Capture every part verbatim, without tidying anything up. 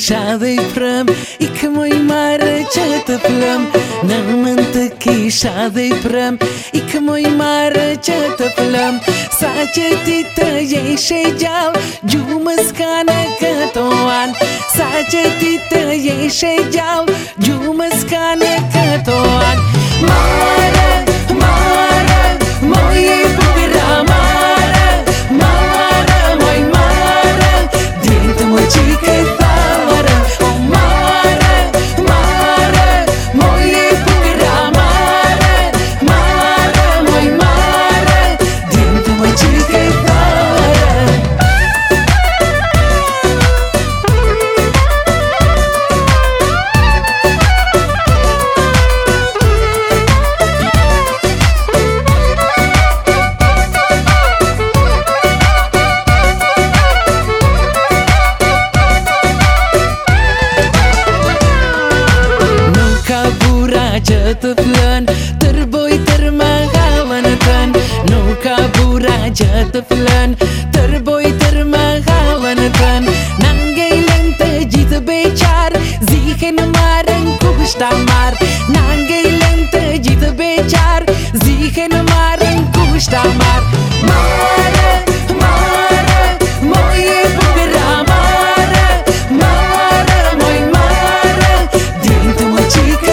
Shadei pram I că moi mare ce te plăm Nământă ki shadei pram I că moi mare ce te plăm Sa ce tită ei shegjal Gjumës kanë këtoan Sa që ti të jesh e gjallë Gjumës kanë këtoan Mare, mare, moj e bukëra mare Mare, moj mare Din të moj qike thare O mare, mare, moj e bukëra mare Mare, moj mare Din të moj qike thare Që të flën, tërboj tërmahalën tën Nuk ka bura që të flën, tërboj tërmahalën tën Nangejlen të gjithë beqar, zihen marën kushta mar Nangejlen të gjithë beqar, zihen marën kushta mar Mare, mare, moj e bukëra mare Mare, moj mare, din të më qike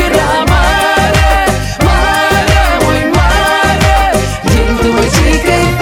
Chicken